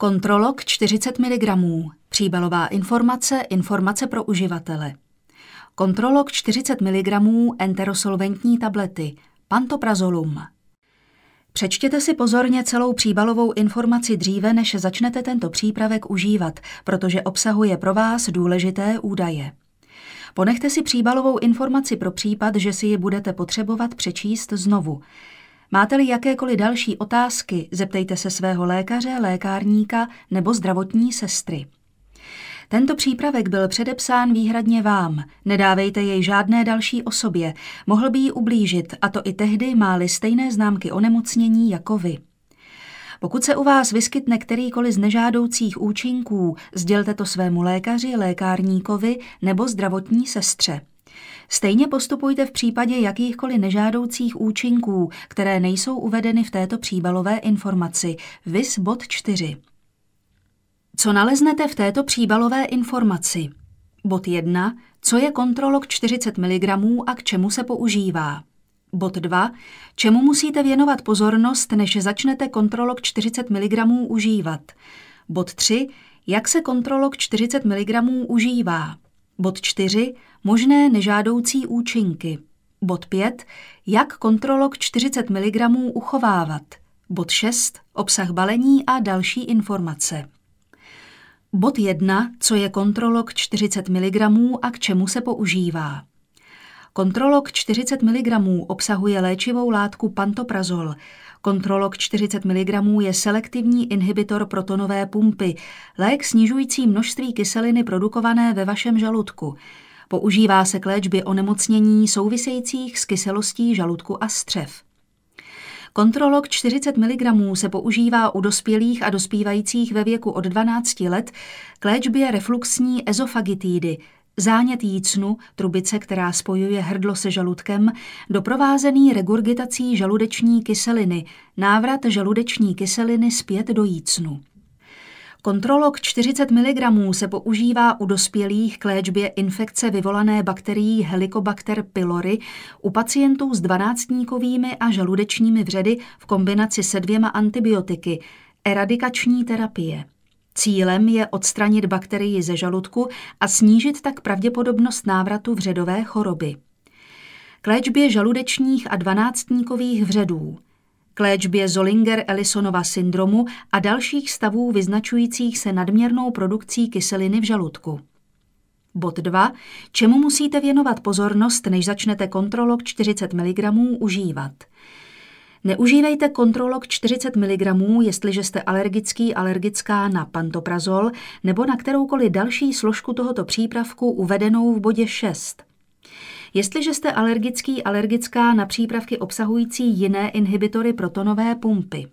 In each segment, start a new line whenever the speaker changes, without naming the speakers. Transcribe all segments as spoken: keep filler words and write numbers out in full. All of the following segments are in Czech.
Kontrolok čtyřicet miligramů. Příbalová informace, informace pro uživatele. Kontrolok čtyřicet miligramů enterosolventní tablety. Pantoprazolum. Přečtěte si pozorně celou příbalovou informaci dříve, než začnete tento přípravek užívat, protože obsahuje pro vás důležité údaje. Ponechte si příbalovou informaci pro případ, že si ji budete potřebovat přečíst znovu. Máte-li jakékoliv další otázky, zeptejte se svého lékaře, lékárníka nebo zdravotní sestry. Tento přípravek byl předepsán výhradně vám, nedávejte jej žádné další osobě, mohl by jí ublížit, a to i tehdy, má-li stejné známky onemocnění jako vy. Pokud se u vás vyskytne kterýkoliv z nežádoucích účinků, sdělte to svému lékaři, lékárníkovi nebo zdravotní sestře. Stejně postupujte v případě jakýchkoliv nežádoucích účinků, které nejsou uvedeny v této příbalové informaci, viz bod čtyři. Co naleznete v této příbalové informaci? Bod jedna. Co je kontrolok čtyřicet miligramů a k čemu se používá? Bod dva. Čemu musíte věnovat pozornost, než začnete kontrolok čtyřicet miligramů užívat? Bod tři. Jak se kontrolok čtyřicet miligramů užívá? Bod čtyři. Možné nežádoucí účinky. Bod pět. Jak kontrolok čtyřicet miligramů uchovávat? Bod šest. Obsah balení a další informace. Bod jedna. Co je kontrolok čtyřicet miligramů a k čemu se používá? Kontrolok čtyřicet miligramů obsahuje léčivou látku pantoprazol. Kontrolok čtyřicet miligramů je selektivní inhibitor protonové pumpy, lék snižující množství kyseliny produkované ve vašem žaludku. Používá se k léčbě onemocnění souvisejících s kyselostí žaludku a střev. Kontrolok čtyřicet miligramů se používá u dospělých a dospívajících ve věku od dvanácti let k léčbě refluxní ezofagitidy, zánět jícnu, trubice, která spojuje hrdlo se žaludkem, doprovázený regurgitací žaludeční kyseliny, návrat žaludeční kyseliny zpět do jícnu. Kontrolok čtyřicet miligramů se používá u dospělých k léčbě infekce vyvolané bakterií Helicobacter pylori u pacientů s dvanáctníkovými a žaludečními vředy v kombinaci se dvěma antibiotiky, eradikační terapie. Cílem je odstranit bakterii ze žaludku a snížit tak pravděpodobnost návratu vředové choroby. K léčbě žaludečních a dvanáctníkových vředů. K léčbě Zollinger-Ellisonova syndromu a dalších stavů vyznačujících se nadměrnou produkcí kyseliny v žaludku. Bod dva. Čemu musíte věnovat pozornost, než začnete kontrolok čtyřicet miligramů užívat? Neužívejte kontrolok čtyřicet miligramů, jestliže jste alergický, alergická na pantoprazol nebo na kteroukoliv další složku tohoto přípravku uvedenou v bodě šest. Jestliže jste alergický, alergická na přípravky obsahující jiné inhibitory protonové pumpy.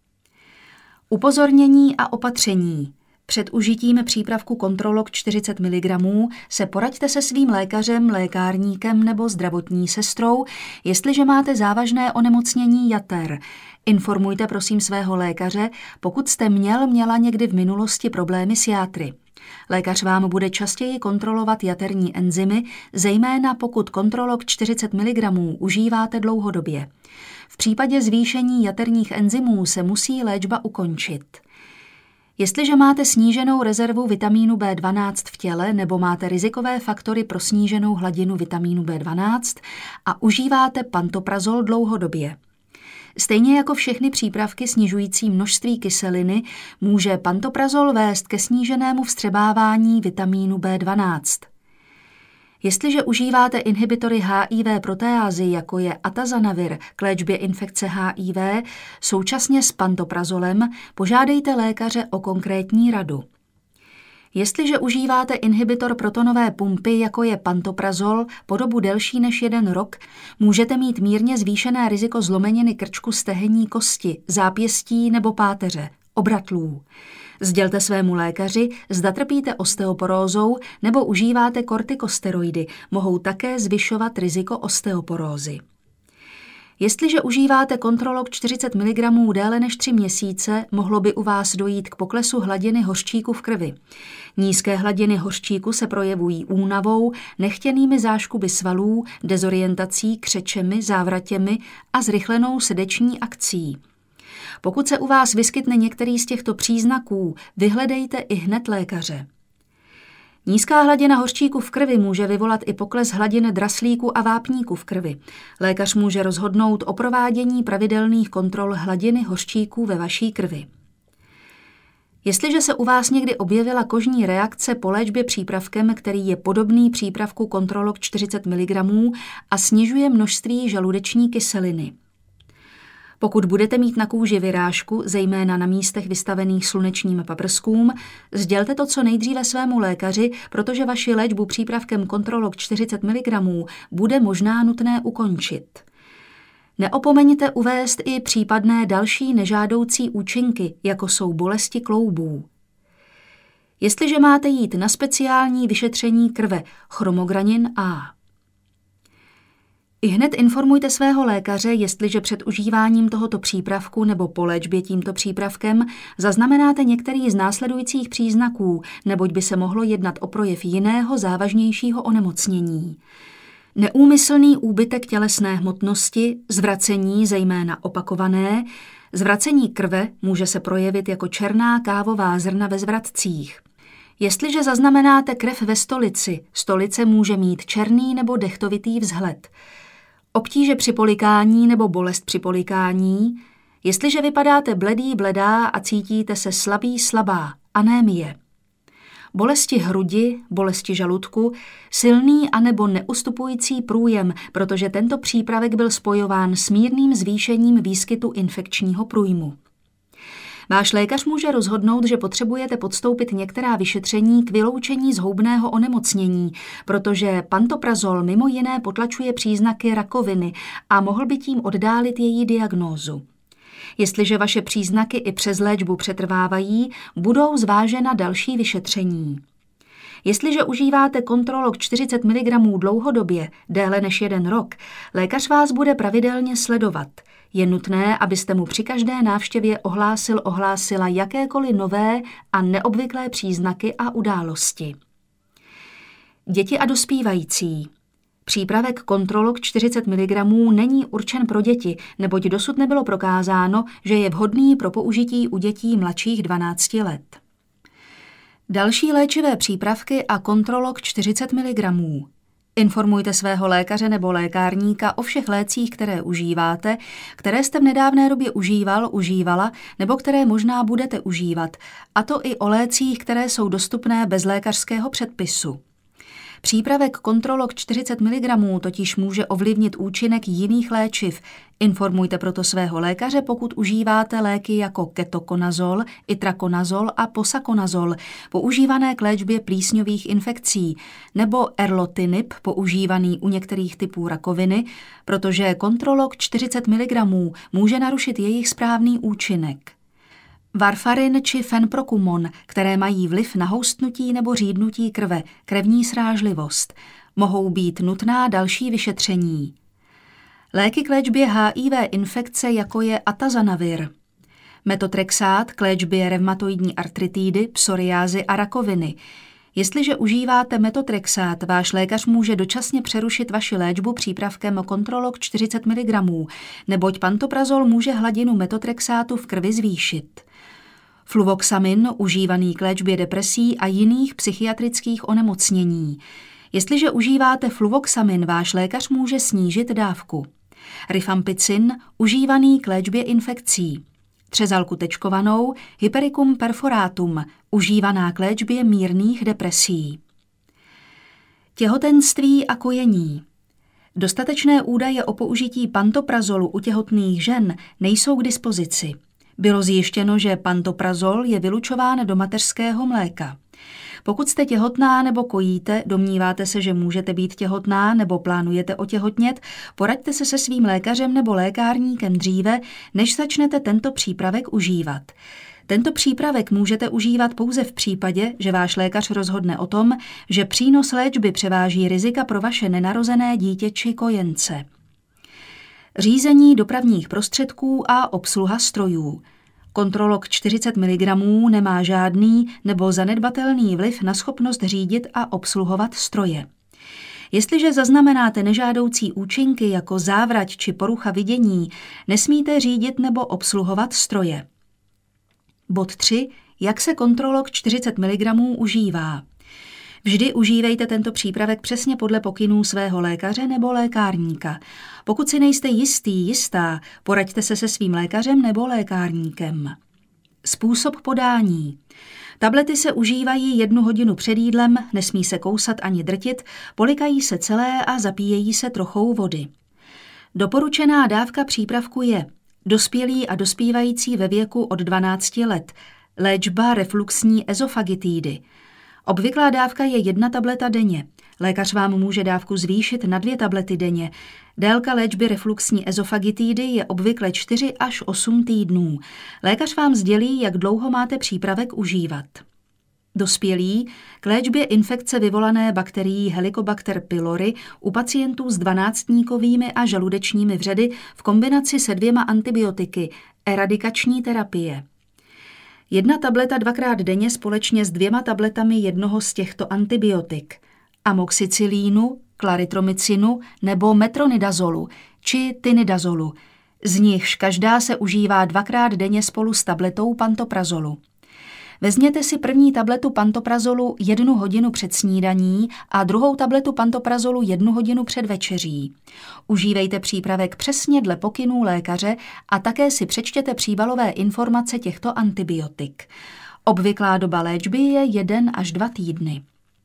Upozornění a opatření. Před užitím přípravku kontrolok čtyřicet miligramů se poraďte se svým lékařem, lékárníkem nebo zdravotní sestrou, jestliže máte závažné onemocnění jater. Informujte prosím svého lékaře, pokud jste měl, měla někdy v minulosti problémy s játry. Lékař vám bude častěji kontrolovat jaterní enzymy, zejména pokud kontrolok čtyřicet miligramů užíváte dlouhodobě. V případě zvýšení jaterních enzymů se musí léčba ukončit. Jestliže máte sníženou rezervu vitamínu bé dvanáct v těle nebo máte rizikové faktory pro sníženou hladinu vitamínu bé dvanáct a užíváte pantoprazol dlouhodobě. Stejně jako všechny přípravky snižující množství kyseliny, může pantoprazol vést ke sníženému vstřebávání vitamínu bé dvanáct. Jestliže užíváte inhibitory há í vé proteázy, jako je atazanavir k léčbě infekce há í vé, současně s pantoprazolem, požádejte lékaře o konkrétní radu. Jestliže užíváte inhibitor protonové pumpy, jako je pantoprazol, po dobu delší než jeden rok, můžete mít mírně zvýšené riziko zlomeniny krčku stehenní kosti, zápěstí nebo páteře, obratlů. Sdělte svému lékaři, zda trpíte osteoporózou nebo užíváte kortikosteroidy, mohou také zvyšovat riziko osteoporózy. Jestliže užíváte kontrolok čtyřicet miligramů déle než tři měsíce, mohlo by u vás dojít k poklesu hladiny hořčíku v krvi. Nízké hladiny hořčíku se projevují únavou, nechtěnými záškuby svalů, dezorientací, křečemi, závratěmi a zrychlenou srdeční akcí. Pokud se u vás vyskytne některý z těchto příznaků, vyhledejte i hned lékaře. Nízká hladina hořčíku v krvi může vyvolat i pokles hladiny draslíku a vápníku v krvi. Lékař může rozhodnout o provádění pravidelných kontrol hladiny hořčíku ve vaší krvi. Jestliže se u vás někdy objevila kožní reakce po léčbě přípravkem, který je podobný přípravku Controlok čtyřicet miligramů a snižuje množství žaludeční kyseliny. Pokud budete mít na kůži vyrážku, zejména na místech vystavených slunečním paprskům, sdělte to co nejdříve svému lékaři, protože vaši léčbu přípravkem Controlok čtyřicet miligramů bude možná nutné ukončit. Neopomeňte uvést i případné další nežádoucí účinky, jako jsou bolesti kloubů. Jestliže máte jít na speciální vyšetření krve chromogranin A. I hned informujte svého lékaře, jestliže před užíváním tohoto přípravku nebo po léčbě tímto přípravkem zaznamenáte některý z následujících příznaků, neboť by se mohlo jednat o projev jiného závažnějšího onemocnění. Neúmyslný úbytek tělesné hmotnosti, zvracení, zejména opakované, zvracení krve může se projevit jako černá kávová zrna ve zvratcích. Jestliže zaznamenáte krev ve stolici, stolice může mít černý nebo dechtovitý vzhled. Obtíže při polikání nebo bolest při polikání, jestliže vypadáte bledý, bledá a cítíte se slabý, slabá, anémie. Bolesti hrudi, bolesti žaludku, silný anebo neustupující průjem, protože tento přípravek byl spojován s mírným zvýšením výskytu infekčního průjmu. Váš lékař může rozhodnout, že potřebujete podstoupit některá vyšetření k vyloučení zhoubného onemocnění, protože pantoprazol mimo jiné potlačuje příznaky rakoviny a mohl by tím oddálit její diagnózu. Jestliže vaše příznaky i přes léčbu přetrvávají, budou zvážena další vyšetření. Jestliže užíváte Controlok čtyřicet miligramů dlouhodobě, déle než jeden rok, lékař vás bude pravidelně sledovat. Je nutné, abyste mu při každé návštěvě ohlásil ohlásila jakékoliv nové a neobvyklé příznaky a události. Děti a dospívající. Přípravek Controlok čtyřicet miligramů není určen pro děti, neboť dosud nebylo prokázáno, že je vhodný pro použití u dětí mladších dvanácti let. Další léčivé přípravky a Controlok čtyřicet miligramů. Informujte svého lékaře nebo lékárníka o všech lécích, které užíváte, které jste v nedávné době užíval, užívala nebo které možná budete užívat, a to i o lécích, které jsou dostupné bez lékařského předpisu. Přípravek Controlok čtyřicet miligramů totiž může ovlivnit účinek jiných léčiv. Informujte proto svého lékaře, pokud užíváte léky jako ketokonazol, itrakonazol a posakonazol, používané k léčbě plísňových infekcí, nebo erlotinib, používaný u některých typů rakoviny, protože Controlok čtyřicet miligramů může narušit jejich správný účinek. Varfarin či fenprokumon, které mají vliv na houstnutí nebo řídnutí krve, krevní srážlivost, mohou být nutná další vyšetření. Léky k léčbě H I V infekce, jako je atazanavir. Metotrexát k léčbě revmatoidní artritidy, psoriázy a rakoviny. Jestliže užíváte metotrexát, váš lékař může dočasně přerušit vaši léčbu přípravkem Controlok čtyřicet miligramů, neboť pantoprazol může hladinu metotrexátu v krvi zvýšit. Fluvoxamin, užívaný k léčbě depresí a jiných psychiatrických onemocnění. Jestliže užíváte fluvoxamin, váš lékař může snížit dávku. Rifampicin, užívaný k léčbě infekcí. Třezalku tečkovanou, Hypericum perforatum, užívaná k léčbě mírných depresí. Těhotenství a kojení. Dostatečné údaje o použití pantoprazolu u těhotných žen nejsou k dispozici. Bylo zjištěno, že pantoprazol je vylučován do mateřského mléka. Pokud jste těhotná nebo kojíte, domníváte se, že můžete být těhotná nebo plánujete otěhotnět, poraďte se se svým lékařem nebo lékárníkem dříve, než začnete tento přípravek užívat. Tento přípravek můžete užívat pouze v případě, že váš lékař rozhodne o tom, že přínos léčby převáží rizika pro vaše nenarozené dítě či kojence. Řízení dopravních prostředků a obsluha strojů. Controlok čtyřicet miligramů nemá žádný nebo zanedbatelný vliv na schopnost řídit a obsluhovat stroje. Jestliže zaznamenáte nežádoucí účinky jako závrať či porucha vidění, nesmíte řídit nebo obsluhovat stroje. Bod tři. Jak se Controlog čtyřicet miligramů užívá? Vždy užívejte tento přípravek přesně podle pokynů svého lékaře nebo lékárníka. Pokud si nejste jistý, jistá, poraďte se se svým lékařem nebo lékárníkem. Způsob podání. Tablety se užívají jednu hodinu před jídlem, nesmí se kousat ani drtit, polikají se celé a zapíjejí se trochou vody. Doporučená dávka přípravku je dospělí a dospívající ve věku od dvanácti let, léčba refluxní ezofagitidy. Obvyklá dávka je jedna tableta denně. Lékař vám může dávku zvýšit na dvě tablety denně. Délka léčby refluxní ezofagitidy je obvykle čtyři až osm týdnů. Lékař vám sdělí, jak dlouho máte přípravek užívat. Dospělí k léčbě infekce vyvolané bakterií Helicobacter pylori u pacientů s dvanáctníkovými a žaludečními vředy v kombinaci se dvěma antibiotiky, eradikační terapie. Jedna tableta dvakrát denně společně s dvěma tabletami jednoho z těchto antibiotik, amoxicilínu, klaritromycinu nebo metronidazolu či tinidazolu. Z nichž každá se užívá dvakrát denně spolu s tabletou pantoprazolu. Vezměte si první tabletu pantoprazolu jednu hodinu před snídaní a druhou tabletu pantoprazolu jednu hodinu před večeří. Užívejte přípravek přesně dle pokynů lékaře a také si přečtěte příbalové informace těchto antibiotik. Obvyklá doba léčby je jeden až dva týdny.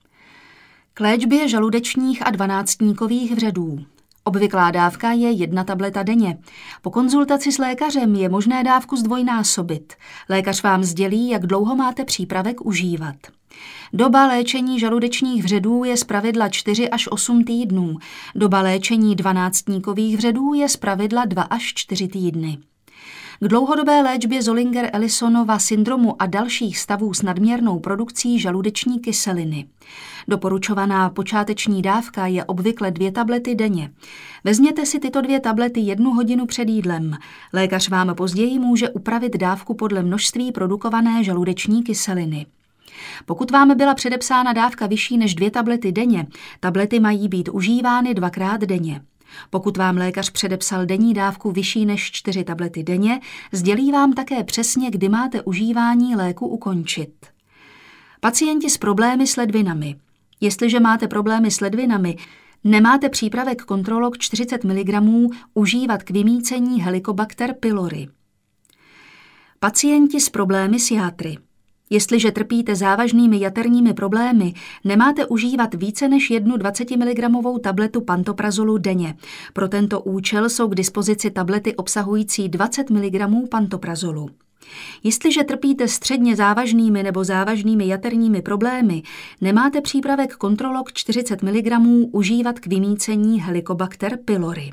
K léčbě žaludečních a dvanáctníkových vředů. Obvyklá dávka je jedna tableta denně. Po konzultaci s lékařem je možné dávku zdvojnásobit. Lékař vám sdělí, jak dlouho máte přípravek užívat. Doba léčení žaludečních vředů je zpravidla čtyři až osm týdnů. Doba léčení dvanáctníkových vředů je zpravidla dva až čtyři týdny. K dlouhodobé léčbě Zollinger-Ellisonova syndromu a dalších stavů s nadměrnou produkcí žaludeční kyseliny. Doporučovaná počáteční dávka je obvykle dvě tablety denně. Vezměte si tyto dvě tablety jednu hodinu před jídlem. Lékař vám později může upravit dávku podle množství produkované žaludeční kyseliny. Pokud vám byla předepsána dávka vyšší než dvě tablety denně, tablety mají být užívány dvakrát denně. Pokud vám lékař předepsal denní dávku vyšší než čtyři tablety denně, sdělí vám také přesně, kdy máte užívání léku ukončit. Pacienti s problémy s ledvinami. Jestliže máte problémy s ledvinami, nemáte přípravek Controlog čtyřicet miligramů užívat k vymýcení Helicobacter pylori. Pacienti s problémy s játry. Jestliže trpíte závažnými jaterními problémy, nemáte užívat více než jednu dvacetimiligramovou tabletu pantoprazolu denně. Pro tento účel jsou k dispozici tablety obsahující dvacet miligramů pantoprazolu. Jestliže trpíte středně závažnými nebo závažnými jaterními problémy, nemáte přípravek Controlog čtyřicet miligramů užívat k vymýcení Helicobacter pylori.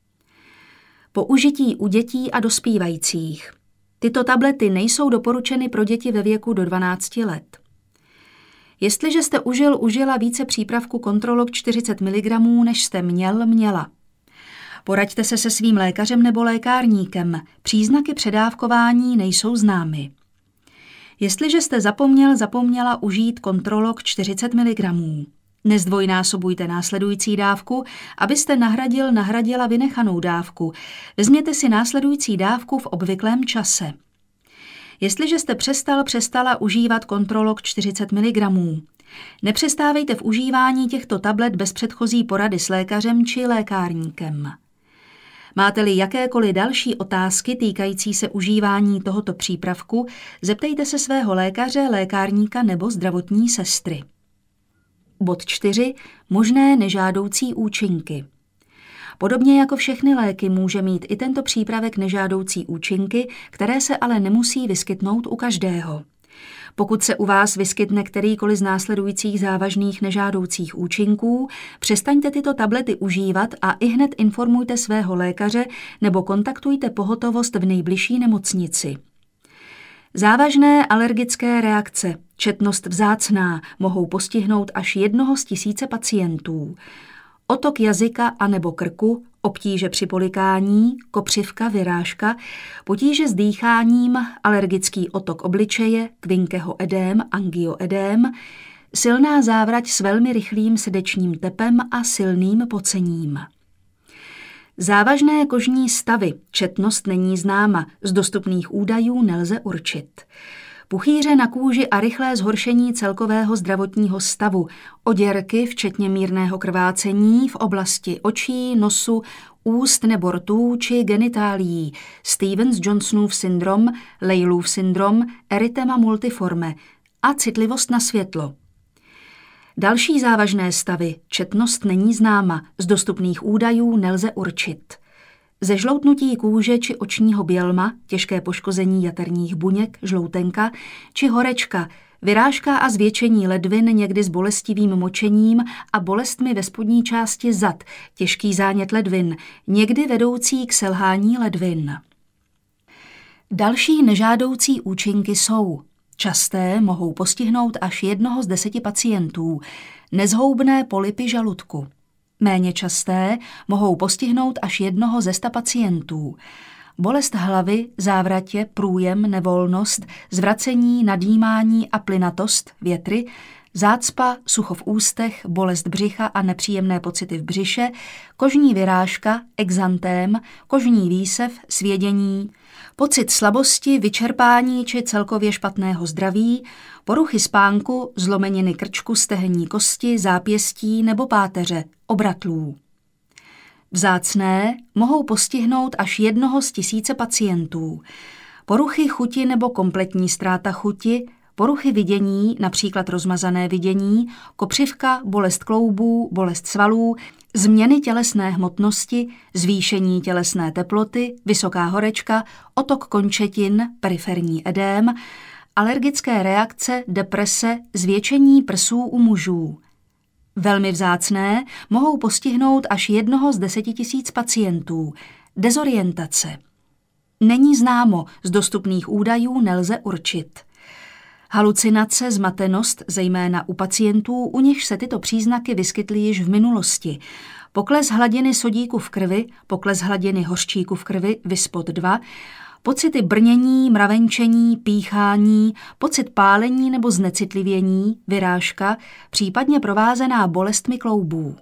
Použití u dětí a dospívajících. Tyto tablety nejsou doporučeny pro děti ve věku do dvanácti let. Jestliže jste užil, užila více přípravku Controlog čtyřicet miligramů, než jste měl, měla. Poraďte se se svým lékařem nebo lékárníkem. Příznaky předávkování nejsou známy. Jestliže jste zapomněl, zapomněla užít Controlog čtyřicet miligramů. Nezdvojnásobujte následující dávku, abyste nahradil, nahradila vynechanou dávku. Vezměte si následující dávku v obvyklém čase. Jestliže jste přestal, přestala užívat Controlog čtyřicet miligramů. Nepřestávejte v užívání těchto tablet bez předchozí porady s lékařem či lékárníkem. Máte-li jakékoliv další otázky týkající se užívání tohoto přípravku, zeptejte se svého lékaře, lékárníka nebo zdravotní sestry. Bod čtyři. Možné nežádoucí účinky. Podobně jako všechny léky může mít i tento přípravek nežádoucí účinky, které se ale nemusí vyskytnout u každého. Pokud se u vás vyskytne kterýkoliv z následujících závažných nežádoucích účinků, přestaňte tyto tablety užívat a ihned informujte svého lékaře nebo kontaktujte pohotovost v nejbližší nemocnici. Závažné alergické reakce, četnost vzácná, mohou postihnout až jednoho z tisíce pacientů. Otok jazyka anebo krku, obtíže při polikání, kopřivka, vyrážka, potíže s dýcháním, alergický otok obličeje, Quinckeho edém, angioedém, Silná závrať s velmi rychlým srdečním tepem a silným pocením. Závažné kožní stavy, četnost není známa, z dostupných údajů nelze určit. Puchýře na kůži a rychlé zhoršení celkového zdravotního stavu, oděrky, včetně mírného krvácení v oblasti očí, nosu, úst nebo rtů či genitálií, Stevens-Johnsonův syndrom, Leylův syndrom, erytema multiforme a citlivost na světlo. Další závažné stavy, četnost není známa, z dostupných údajů nelze určit. Zežloutnutí kůže či očního bělma, těžké poškození jaterních buněk, žloutenka, či horečka, vyrážka a zvětšení ledvin někdy s bolestivým močením a bolestmi ve spodní části zad, těžký zánět ledvin, někdy vedoucí k selhání ledvin. Další nežádoucí účinky jsou časté, mohou postihnout až jednoho z deseti pacientů, nezhoubné polypy žaludku. Méně časté mohou postihnout až jednoho ze sta pacientů. Bolest hlavy, závratě, průjem, nevolnost, zvracení, nadýmání a plynatost, větry, zácpa, sucho v ústech, bolest břicha a nepříjemné pocity v břiše, kožní vyrážka, exantém, kožní výsev, svědění, pocit slabosti, vyčerpání či celkově špatného zdraví, poruchy spánku, zlomeniny krčku, stehenní kosti, zápěstí nebo páteře, obratlů. Vzácné mohou postihnout až jednoho z tisíce pacientů. Poruchy chuti nebo kompletní ztráta chuti, poruchy vidění, například rozmazané vidění, kopřivka, bolest kloubů, bolest svalů, změny tělesné hmotnosti, zvýšení tělesné teploty, vysoká horečka, otok končetin, periferní edém, alergické reakce, deprese, zvětšení prsů u mužů. Velmi vzácné mohou postihnout až jednoho z deseti tisíc pacientů. Dezorientace. Není známo, z dostupných údajů nelze určit. Halucinace, zmatenost, zejména u pacientů, u nichž se tyto příznaky vyskytly již v minulosti. Pokles hladiny sodíku v krvi, pokles hladiny hořčíku v krvi, vispod dva, pocity brnění, mravenčení, píchání, pocit pálení nebo znecitlivění, vyrážka, případně provázená bolestmi kloubů.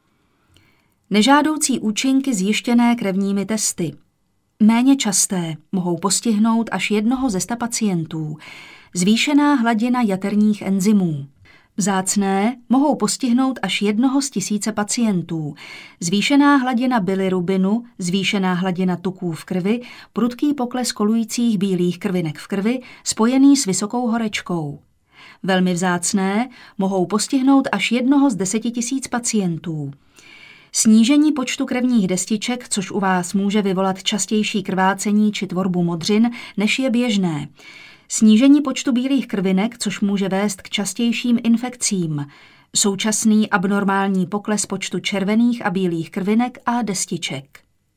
Nežádoucí účinky zjištěné krevními testy. Méně časté, mohou postihnout až jednoho ze sta pacientů. Zvýšená hladina jaterních enzymů. Vzácné mohou postihnout až jednoho z tisíce pacientů. Zvýšená hladina bilirubinu, zvýšená hladina tuků v krvi, prudký pokles kolujících bílých krvinek v krvi, spojený s vysokou horečkou. Velmi vzácné mohou postihnout až jednoho z deseti tisíc pacientů. Snížení počtu krevních destiček, což u vás může vyvolat častější krvácení či tvorbu modřin, než je běžné. Snížení počtu bílých krvinek, což může vést k častějším infekcím. Současný abnormální pokles počtu červených a bílých krvinek a destiček.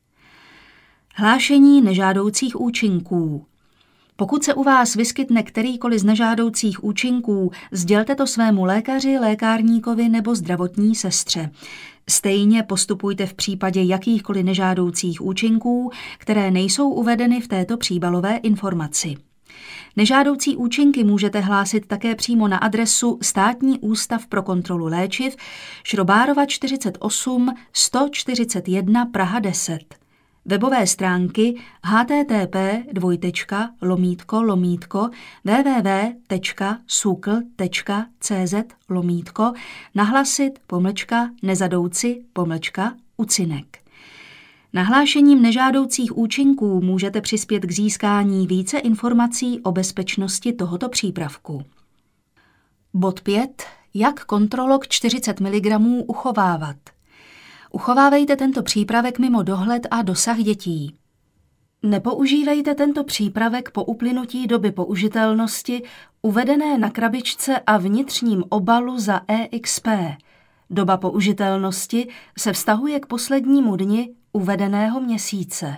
Hlášení nežádoucích účinků. Pokud se u vás vyskytne kterýkoliv z nežádoucích účinků, sdělte to svému lékaři, lékárníkovi nebo zdravotní sestře. Stejně postupujte v případě jakýchkoliv nežádoucích účinků, které nejsou uvedeny v této příbalové informaci. Nežádoucí účinky můžete hlásit také přímo na adresu Státní ústav pro kontrolu léčiv, Šrobárova čtyřicet osm sto čtyřicet jedna Praha deset. Webové stránky http dvojtečka lomítko lomítko www tečka sukl tečka cz lomítko nahlasit pomlčka nezadouci pomlčka ucinek. Nahlášením nežádoucích účinků můžete přispět k získání více informací o bezpečnosti tohoto přípravku. Bod pět. Jak Kontrolok čtyřicet miligramů uchovávat? Uchovávejte tento přípravek mimo dohled a dosah dětí. Nepoužívejte tento přípravek po uplynutí doby použitelnosti uvedené na krabičce a vnitřním obalu za E X P. Doba použitelnosti se vztahuje k poslednímu dni uvedeného měsíce.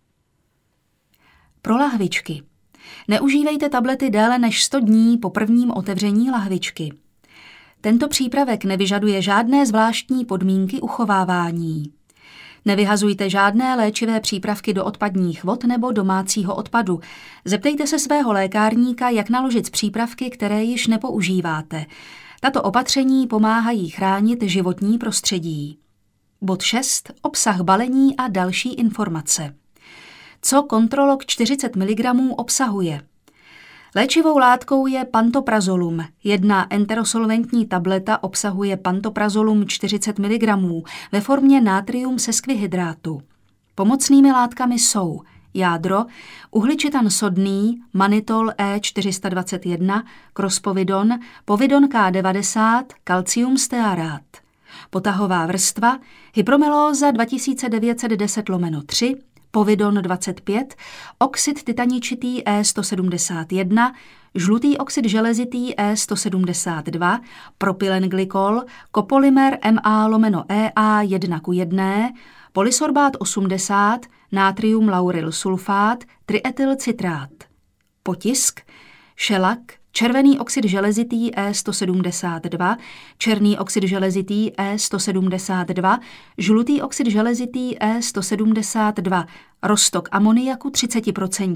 Pro lahvičky. Neužívejte tablety déle než sto dní po prvním otevření lahvičky. Tento přípravek nevyžaduje žádné zvláštní podmínky uchovávání. Nevyhazujte žádné léčivé přípravky do odpadních vod nebo domácího odpadu. Zeptejte se svého lékárníka, jak naložit s přípravky, které již nepoužíváte. Tato opatření pomáhají chránit životní prostředí. Bod šest. Obsah balení a další informace. Co Controlog čtyřicet miligramů obsahuje? Léčivou látkou je pantoprazolum. Jedna enterosolventní tableta obsahuje pantoprazolum čtyřicet miligramů ve formě natrium seskvihydrátu. Pomocnými látkami jsou jádro, uhličitan sodný, manitol E čtyři sta dvacet jedna, krospovidon, povidon K devadesát, kalcium stearát. Potahová vrstva, hypromelóza dva tisíce devět set deset lomeno tři, povidon dvacet pět, oxid titaničitý E sto sedmdesát jedna, žlutý oxid železitý E sto sedmdesát dva, propylenglykol, kopolymer M A lomeno E A jedna ku jedné, polysorbát osmdesát, natrium lauryl sulfát, trietylcitrát. Potisk, šelak, červený oxid železitý E sto sedmdesát dva, černý oxid železitý E sto sedmdesát dva, žlutý oxid železitý E sto sedmdesát dva, roztok amoniaku třicet procent.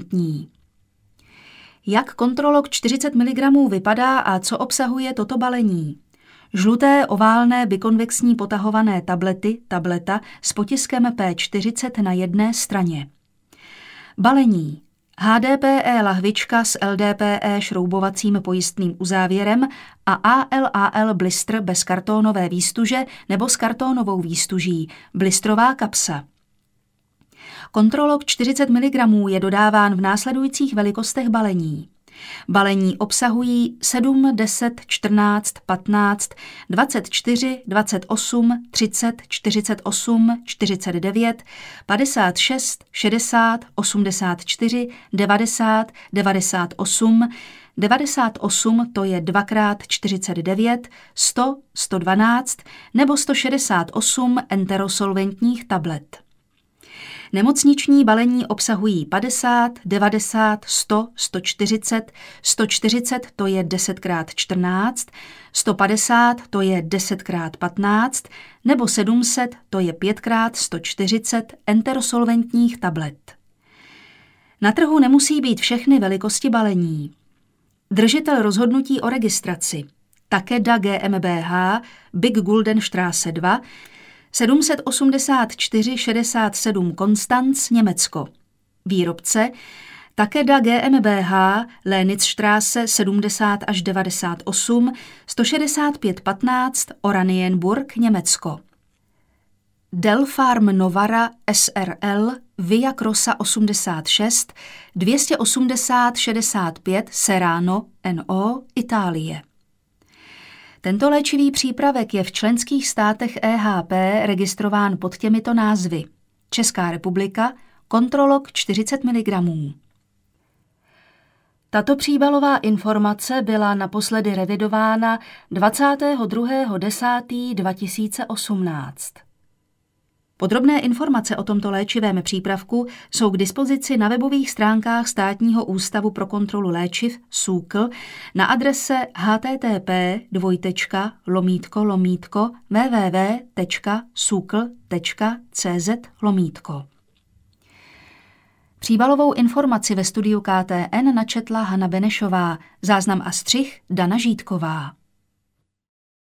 Jak Controlog čtyřicet miligramů vypadá a co obsahuje toto balení? Žluté oválné bikonvexní potahované tablety, tableta s potiskem P čtyřicet na jedné straně. Balení. H D P E lahvička s L D P E šroubovacím pojistným uzávěrem a A L A L blistr bez kartonové výstuže nebo s kartonovou výstuží, blistrová kapsa. Controlog čtyřicet miligramů je dodáván v následujících velikostech balení. Balení obsahují sedm, deset, čtrnáct, patnáct, dvacet čtyři, dvacet osm, třicet, čtyřicet osm, čtyřicet devět, padesát šest, šedesát, osmdesát čtyři, devadesát, devadesát osm, devadesát osm to je dva krát čtyřicet devět, sto, sto dvanáct nebo sto šedesát osm enterosolventních tablet. Nemocniční balení obsahují padesát, devadesát, sto, sto čtyřicet, sto čtyřicet to je deset krát čtrnáct, sto padesát to je deset krát patnáct nebo sedm set to je pět krát sto čtyřicet enterosolventních tablet. Na trhu nemusí být všechny velikosti balení. Držitel rozhodnutí o registraci Takeda GmbH Big Guldenstraße dva sedm set osmdesát čtyři šedesát sedm Konstanz, Německo. Výrobce Takeda GmbH Lenitzstraße sedmdesát až devadesát osm, sto šedesát pět patnáct Oranienburg, Německo. Delpharm Novara S R L Via Crossa osmdesát šest, dvě stě osmdesát šedesát pět Serrano N O, Itálie. Tento léčivý přípravek je v členských státech E H P registrován pod těmito názvy: Česká republika, Controlog čtyřicet miligramů. Tato příbalová informace byla naposledy revidována dvacátého druhého desátého dva tisíce osmnáct. Podrobné informace o tomto léčivém přípravku jsou k dispozici na webových stránkách Státního ústavu pro kontrolu léčiv S ÚKL na adrese http dvojtečka lomítko lomítko www tečka sukl tečka cz lomítko. Příbalovou informaci ve studiu K T N načetla Hana Benešová, záznam a střih Dana Žítková.